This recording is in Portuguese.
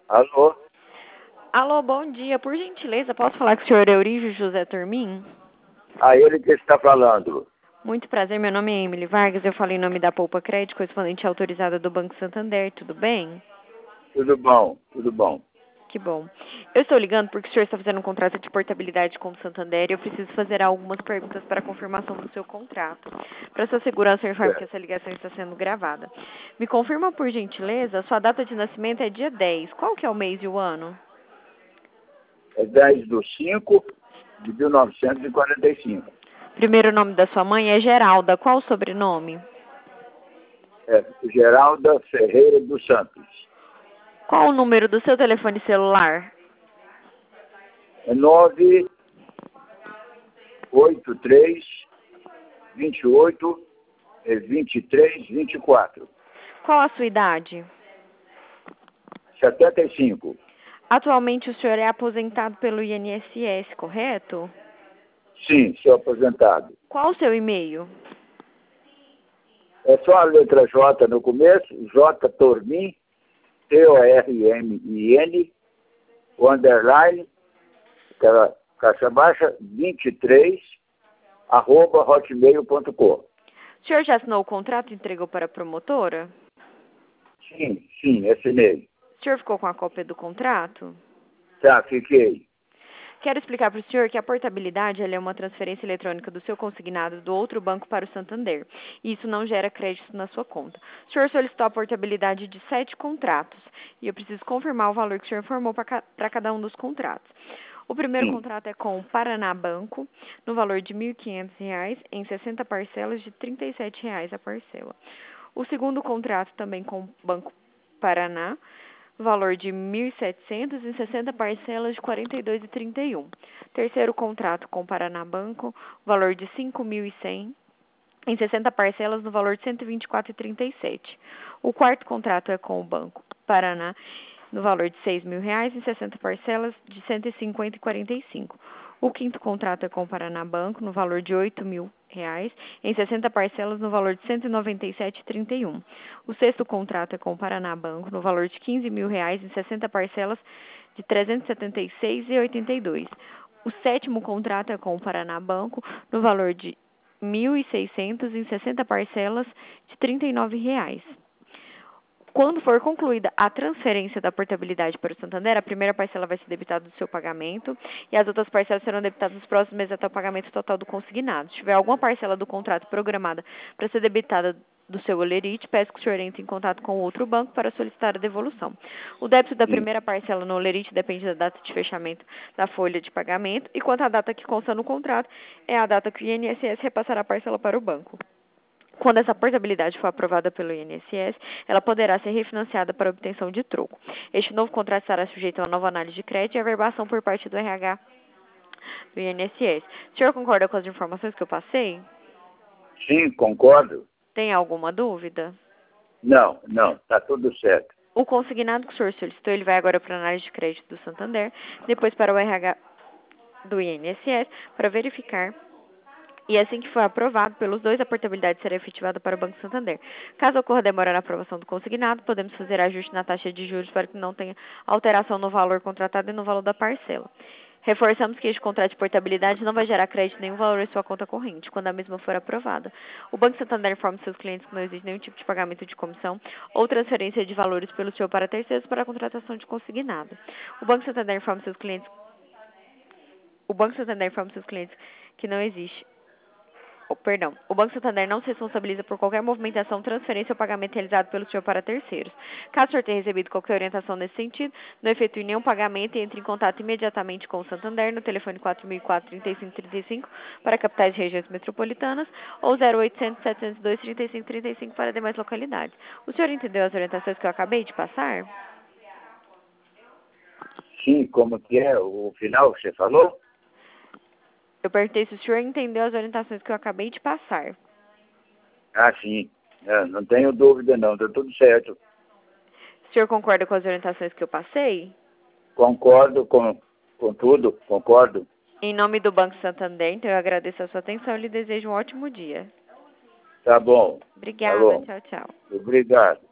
Alô? Alô, bom dia. Por gentileza, posso falar com o senhor Eurígio José Turmin? A ele que está falando. Muito prazer, meu nome é Emily Vargas, eu falei em nome da Poupa Crédito, correspondente autorizada do Banco Santander, tudo bem? Tudo bom, tudo bom. Que bom. Eu estou ligando porque o senhor está fazendo um contrato de portabilidade com o Santander e eu preciso fazer algumas perguntas para a confirmação do seu contrato. Para sua segurança, eu informo que essa ligação está sendo gravada. Me confirma, por gentileza, sua data de nascimento é dia 10. Qual que é o mês e o ano? É 10/5/1945. Primeiro nome da sua mãe é Geralda. Qual o sobrenome? É Geralda Ferreira dos Santos. Qual o número do seu telefone celular? É 983 28 23 24. Qual a sua idade? 75. Atualmente o senhor é aposentado pelo INSS, correto? Sim, sou aposentado. Qual o seu e-mail? É só a letra J no começo, J Tormin, Tormin, o underline, aquela caixa baixa, 23, @hotmail.com. O senhor já assinou o contrato e entregou para a promotora? Sim, assinei. O senhor ficou com a cópia do contrato? Tá, fiquei. Quero explicar para o senhor que a portabilidade ela é uma transferência eletrônica do seu consignado do outro banco para o Santander. E isso não gera crédito na sua conta. O senhor solicitou a portabilidade de 7 contratos. E eu preciso confirmar o valor que o senhor informou para cada um dos contratos. O primeiro Sim, contrato é com o Paraná Banco, no valor de R$ 1.500, em 60 parcelas de R$ 37 a parcela. O segundo contrato também com o Banco Paraná, valor de 1.700 em 60 parcelas de R$ 42,31. Terceiro contrato com o Paraná Banco, valor de 5.100 em 60 parcelas no valor de R$ 124,37. O quarto contrato é com o Banco Paraná, no valor de R$ 6.000 em 60 parcelas de R$ 150,45. O quinto contrato é com o Paraná Banco, no valor de R$ 8.000 em 60 parcelas no valor de R$ 197,31. O sexto contrato é com o Paraná Banco, no valor de R$ 15.000 em 60 parcelas de R$ 376,82. O sétimo contrato é com o Paraná Banco, no valor de R$ 1.600 em 60 parcelas de R$ 39. Quando for concluída a transferência da portabilidade para o Santander, a primeira parcela vai ser debitada do seu pagamento e as outras parcelas serão debitadas nos próximos meses até o pagamento total do consignado. Se tiver alguma parcela do contrato programada para ser debitada do seu olerite, peço que o senhor entre em contato com o outro banco para solicitar a devolução. O débito da sim. primeira parcela no olerite depende da data de fechamento da folha de pagamento e quanto à data que consta no contrato, é a data que o INSS repassará a parcela para o banco. Quando essa portabilidade for aprovada pelo INSS, ela poderá ser refinanciada para obtenção de troco. Este novo contrato estará sujeito a uma nova análise de crédito e averbação por parte do RH do INSS. O senhor concorda com as informações que eu passei? Sim, concordo. Tem alguma dúvida? Não, tá tudo certo. O consignado que o senhor solicitou, ele vai agora para a análise de crédito do Santander, depois para o RH do INSS, para verificar. E assim que for aprovado pelos dois, a portabilidade será efetivada para o Banco Santander. Caso ocorra demora na aprovação do consignado, podemos fazer ajuste na taxa de juros para que não tenha alteração no valor contratado e no valor da parcela. Reforçamos que este contrato de portabilidade não vai gerar crédito nenhum valor em sua conta corrente, quando a mesma for aprovada. O Banco Santander informa seus clientes que não existe nenhum tipo de pagamento de comissão ou transferência de valores pelo senhor para terceiros para a contratação de consignado. O Banco Santander informa seus clientes que não existe. O Banco Santander não se responsabiliza por qualquer movimentação, transferência ou pagamento realizado pelo senhor para terceiros. Caso o senhor tenha recebido qualquer orientação nesse sentido, não efetue nenhum pagamento e entre em contato imediatamente com o Santander no telefone 4004-3535 para capitais e regiões metropolitanas ou 0800-702-3535 para demais localidades. O senhor entendeu as orientações que eu acabei de passar? Sim, como que é o final que você falou? Eu perguntei se o senhor entendeu as orientações que eu acabei de passar. Ah, sim. Não tenho dúvida não, tá tudo certo. O senhor concorda com as orientações que eu passei? Concordo com tudo, concordo. Em nome do Banco Santander, então eu agradeço a sua atenção e lhe desejo um ótimo dia. Tá bom, tá Obrigada, bom. tchau, tchau. Obrigado.